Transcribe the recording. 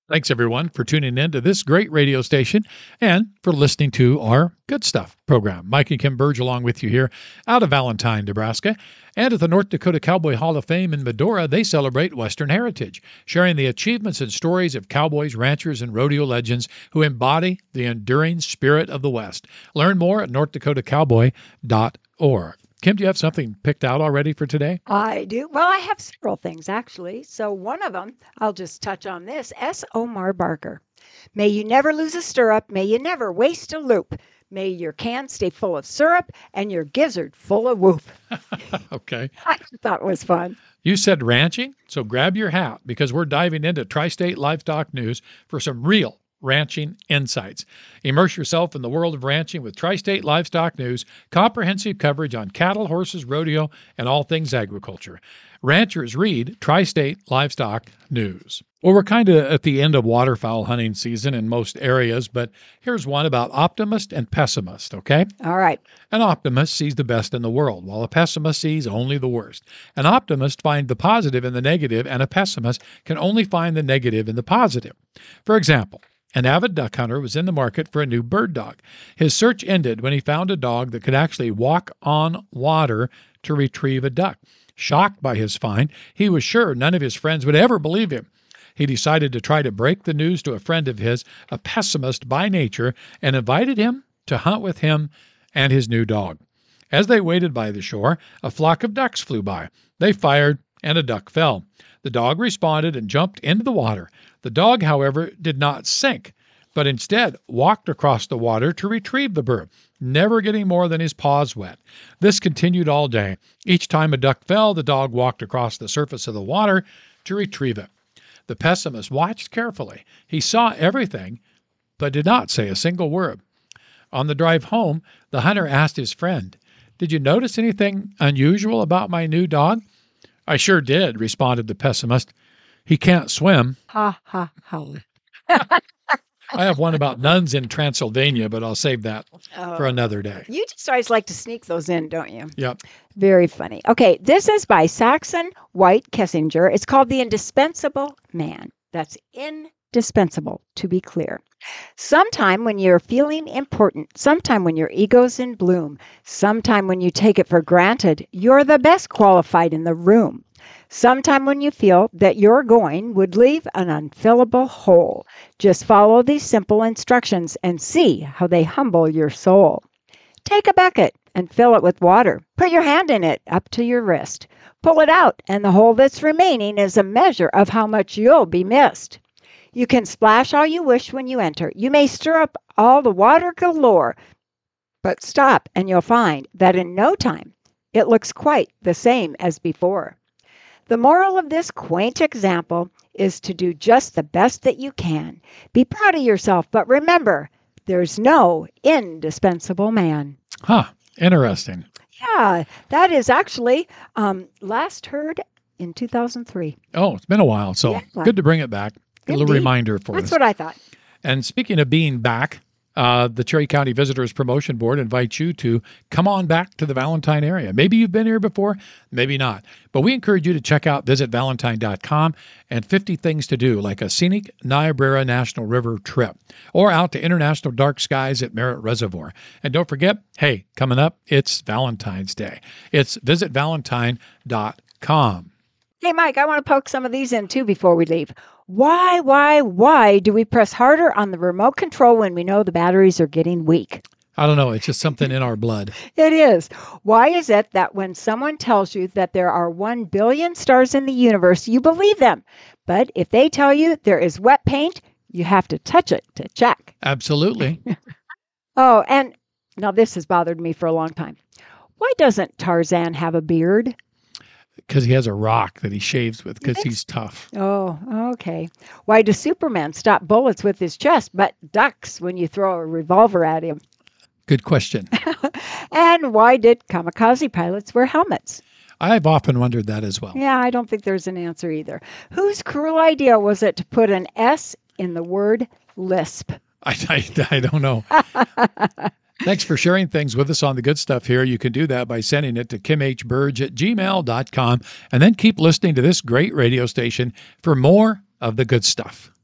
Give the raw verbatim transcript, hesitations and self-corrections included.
Thanks, everyone, for tuning in to this great radio station and for listening to our Good Stuff program. Mike and Kim Burge along with you here out of Valentine, Nebraska. And at the North Dakota Cowboy Hall of Fame in Medora, they celebrate Western heritage, sharing the achievements and stories of cowboys, ranchers, and rodeo legends who embody the enduring spirit of the West. Learn more at north dakota cowboy dot org. Kim, do you have something picked out already for today? I do. Well, I have several things, actually. So one of them, I'll just touch on this. S. Omar Barker. May you never lose a stirrup. May you never waste a loop. May your can stay full of syrup and your gizzard full of whoop. Okay. I thought it was fun. You said ranching, so grab your hat because we're diving into Tri-State Livestock News for some real ranching insights. Immerse yourself in the world of ranching with Tri-State Livestock News, comprehensive coverage on cattle, horses, rodeo, and all things agriculture. Ranchers read Tri-State Livestock News. Well, we're kind of at the end of waterfowl hunting season in most areas, but here's one about optimist and pessimist, okay? All right. An optimist sees the best in the world, while a pessimist sees only the worst. An optimist finds the positive in the negative, and a pessimist can only find the negative in the positive. For example, an avid duck hunter was in the market for a new bird dog. His search ended when he found a dog that could actually walk on water to retrieve a duck. Shocked by his find, he was sure none of his friends would ever believe him. He decided to try to break the news to a friend of his, a pessimist by nature, and invited him to hunt with him and his new dog. As they waited by the shore, a flock of ducks flew by. They fired, and a duck fell. The dog responded and jumped into the water. The dog, however, did not sink, but instead walked across the water to retrieve the bird, never getting more than his paws wet. This continued all day. Each time a duck fell, the dog walked across the surface of the water to retrieve it. The pessimist watched carefully. He saw everything, but did not say a single word. On the drive home, the hunter asked his friend, "Did you notice anything unusual about my new dog?" "I sure did," responded the pessimist. "He can't swim." Ha, ha, ha. I have one about nuns in Transylvania, but I'll save that Oh. for another day. You just always like to sneak those in, don't you? Yep. Very funny. Okay, this is by Saxon White Kessinger. It's called The Indispensable Man. That's indispensable, to be clear. Sometime when you're feeling important, sometime when your ego's in bloom, sometime when you take it for granted, you're the best qualified in the room. Sometime when you feel that your going would leave an unfillable hole, just follow these simple instructions and see how they humble your soul. Take a bucket and fill it with water. Put your hand in it up to your wrist. Pull it out, and the hole that's remaining is a measure of how much you'll be missed. You can splash all you wish when you enter. You may stir up all the water galore, but stop and you'll find that in no time it looks quite the same as before. The moral of this quaint example is to do just the best that you can. Be proud of yourself, but remember, there's no indispensable man. Huh. Interesting. Yeah, that is actually um, last heard in two thousand three. Oh, it's been a while, so Yeah. good to bring it back. A little Indeed. reminder for That's us. what I thought. And speaking of being back, uh, the Cherry County Visitors Promotion Board invites you to come on back to the Valentine area. Maybe you've been here before, maybe not. But we encourage you to check out visit valentine dot com and fifty things to do, like a scenic Niobrara National River trip, or out to International Dark Skies at Merritt Reservoir. And don't forget, hey, coming up, it's Valentine's Day. It's visit valentine dot com. Hey, Mike, I want to poke some of these in too before we leave. Why, why, why do we press harder on the remote control when we know the batteries are getting weak? I don't know. It's just something in our blood. It is. Why is it that when someone tells you that there are one billion stars in the universe, you believe them? But if they tell you there is wet paint, you have to touch it to check. Absolutely. Oh, and now this has bothered me for a long time. Why doesn't Tarzan have a beard? Because he has a rock that he shaves with because he's tough. Oh, okay. Why does Superman stop bullets with his chest but ducks when you throw a revolver at him? Good question. And why did kamikaze pilots wear helmets? I've often wondered that as well. Yeah, I don't think there's an answer either. Whose cruel idea was it to put an S in the word lisp? I, I, I don't know. Thanks for sharing things with us on the good stuff here. You can do that by sending it to kim h burge at gmail dot com, and then keep listening to this great radio station for more of the good stuff.